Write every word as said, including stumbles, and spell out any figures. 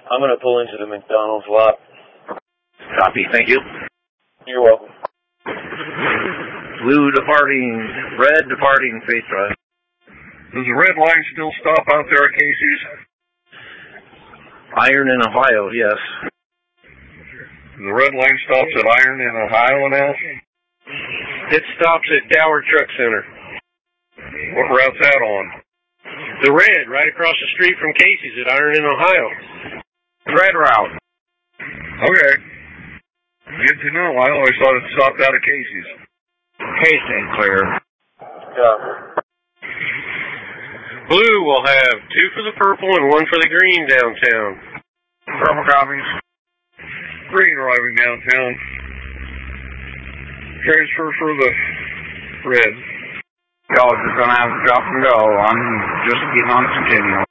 I'm going to pull into the McDonald's lot. Copy, thank you. You're welcome. Blue departing, red departing Faith Drive. Does the red line still stop out there at Casey's? Iron in Ohio, yes. The red line stops at Iron in Ohio now? It stops at Dower Truck Center. What route's that on? The red, right across the street from Casey's at Iron in Ohio. Red route. Okay. Good to know. I always thought it stopped out at Casey's. Casey, clear. Yeah. Blue will have two for the purple and one for the green downtown. Purple copies. Green arriving downtown. Transfer for the red. Y'all just gonna have to drop and go. I'm just getting on Centennial.